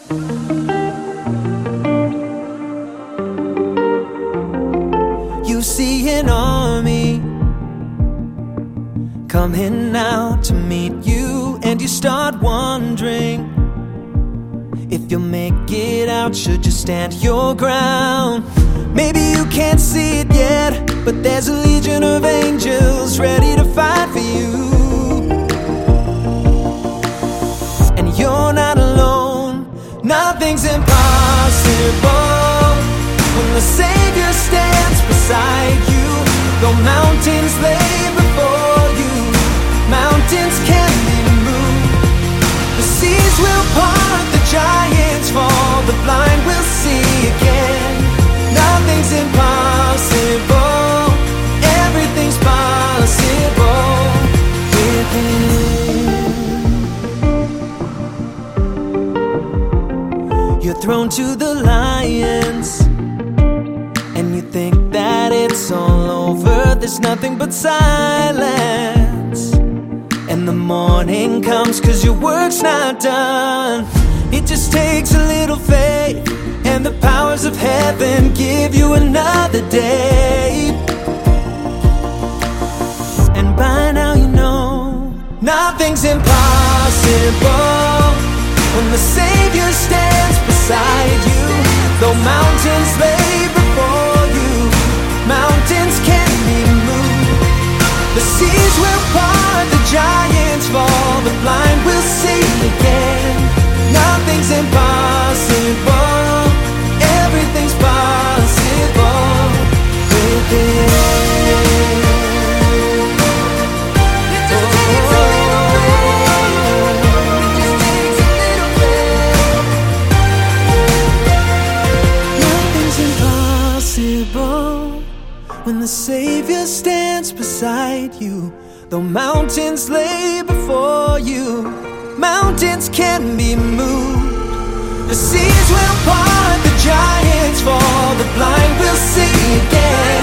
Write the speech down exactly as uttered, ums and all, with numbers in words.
You see an army coming out to meet you, and you start wondering if you'll make it out. Should you stand your ground? Maybe you can't see it yet, but there's a legion of angels ready to fight for you. And you're not alone, nothing's impossible when the Savior stands beside you. Though mountains lay before you, mountains can't be moved. The seas will part, the giants fall, the blind will see again. Nothing's impossible, everything's possible with Him. You're thrown to the lions, and you think that it's all over. There's nothing but silence, and the morning comes 'cause your work's not done. It just takes a little faith, and the powers of heaven give you another day. And by now you know nothing's impossible when the Savior stands beside you. Though mountains lay before you, mountains can't be moved. The seas will part, the giants fall, the blind will see again. Nothing's impossible, everything's possible with Him. It just takes a little faith. It just takes a little faith. Nothing's impossible when the Savior stands beside you. Though mountains lay before you, mountains can't be moved. The seas will part, the giants fall, the blind will see again.